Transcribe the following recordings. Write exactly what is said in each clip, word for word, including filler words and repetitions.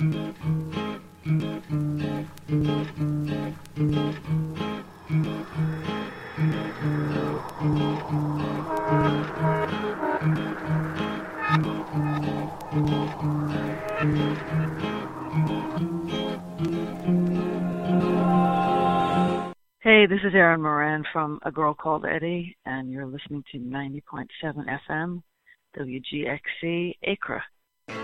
Hey, this is Erin Moran from A Girl Called Eddie, and you're listening to ninety point seven F M, W G X C, Acre. I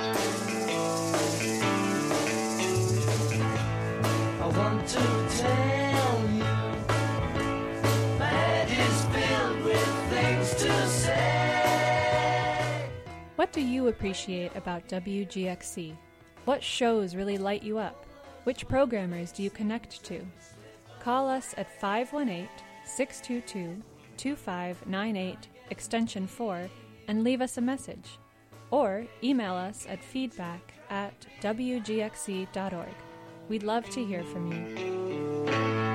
want to tell you my head is filled with things to say. What do you appreciate about W G X C? What shows really light you up? Which programmers do you connect to? Call us at five one eight, six two two, two five nine eight, extension four, and leave us a message. Or email us at feedback at w g x c dot org. We'd love to hear from you.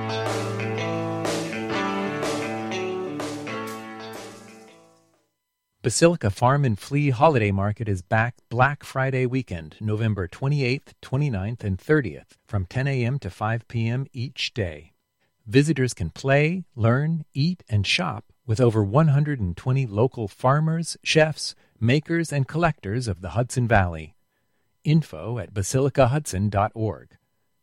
Basilica Farm and Flea Holiday Market is back Black Friday weekend, November twenty-eighth, twenty-ninth, and thirtieth, from ten a.m. to five p.m. each day. Visitors can play, learn, eat, and shop with over one hundred twenty local farmers, chefs, makers, and collectors of the Hudson Valley. Info at basilica hudson dot org.